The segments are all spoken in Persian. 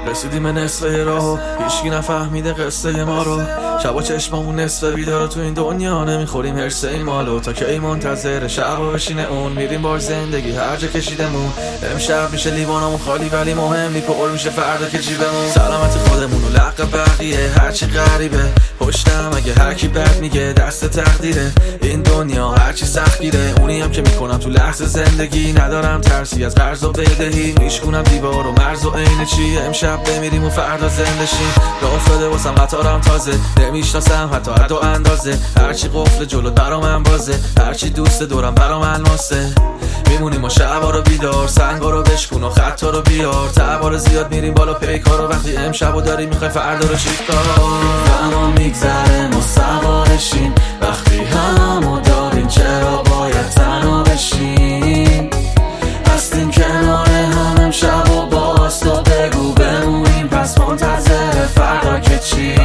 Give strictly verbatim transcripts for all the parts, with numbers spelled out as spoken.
رسیدیم نصفه راهو، هیچکی نفهمیده قصه ما رو. شبا چشمامون نصف بیدارو، تو این دنیا نمیخوریم هرسه این مالو. تا که ای منتظر شبا بشینه اون، میریم بار زندگی هر جا کشیدمون. امشب میشه لیوانامون خالی ولی مهم نی، پر میشه فردا که جیبمون. سلامت خودمون و لق بقیه هرچی غریبه، پشتم اگه هرکی بد میگه دست تقدیره. این دنیا هرچی سختگیره، اونی هم که میکنم تو لحظه زندگی. ندارم ترسی از قرض و بدهی، میشکنم دیوار و مرز و عین چی. امشب بمیریم و فردا زنده شیم. راه افتاده واسم قطارم تازه، نمیشناسم حتی حد و اندازه. هرچی قفل جلو برا من بازه، هرچی دوست دورم برا من الماسه. میمونیم و شبا رو بیدار، سنگا رو بشکن و خطا رو بیار. تبار زیاد میریم بالا پیکار رو، وقتی امشبو داریم میخوای فردا رو چیکار. زمان میگذره ما سوارشیم، وقتی همو داریم چرا باید تنها بشیم. هستیم کنار هم امشب و باز، تو بگو بمونیم پس منتظر فردا که چی.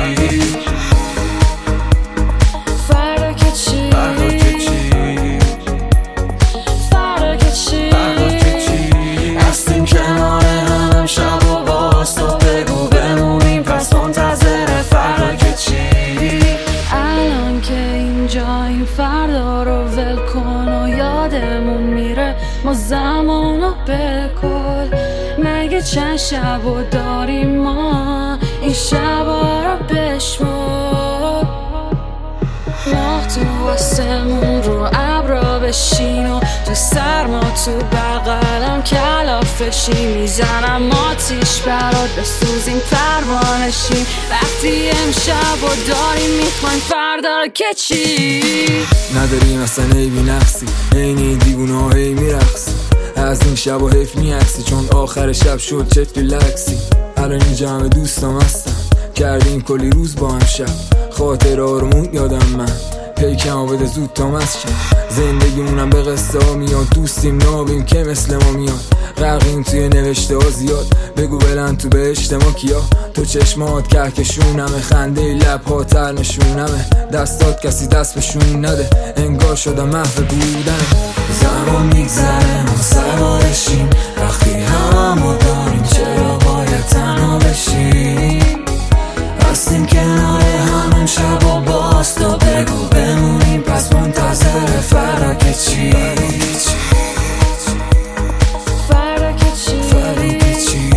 فردا که چی، فردا که چی، فردا که چی، فردا که چی. هستیم کنار هم امشب و باز، تو بگو بمونیم پس منتظر فردا که چی. الان که اینجاییم فردا رو ول کن و یادمون میره ما زمانو بکل. مگه چند شبو داریم ما، این شبا رو بشمر. ماه تو آسمون رو ابرا بشین و تو سرما تو بغلم کلافشی. میزنم آتیش برات بسوزیم پروانشیم. وقتی امشب و داریم میخوایم فردا که چی. نداریم اصلا عیبی نقصی، عینی دیوونه ها هی میرقصی. از این شب و حیف میعکسی، چون آخر شب شد چت ریلکسی. الان این جمع دوستام هستم، کردیم کلی روز با هم شب. خاطر آرمون یادم من پیکمو بده زود تا مسشم. زندگیمونم به قصه ها میاد، دوستیم نابیم که مثل ما میاد. غرقیم توی نوشته ها زیاد، بگو بلند تو بهشت ما کیا. تو چشمات کهکشونمه، خنده لب ها تر نشونمه. دستات کسی دست بشون نده، انگار شدم محو بودن. زمان میگذره ما سوارشیم، وقتی همو داریم چرا باید تنها بشیم. هستیم کنار هم امشب و باز، تو بگو بمونیم پس منتظر فردا که چی. فردا که چی، فردا که چی،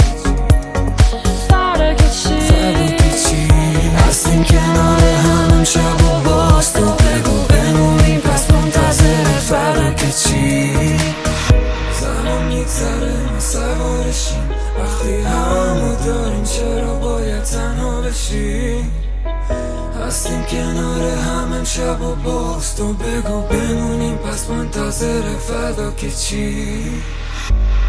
فردا که چی، فردا که چی. هستیم کنار هم امشب و باز، تو بگو بمونیم پس منتظر فردا که چی. زمان میگذره ما سوارشیم، وقتی همو داریم چرا باید تنها بشیم. هستیم کنار هم امشب و باز، تو بگو بمونیم پس منتظر فردا که چی.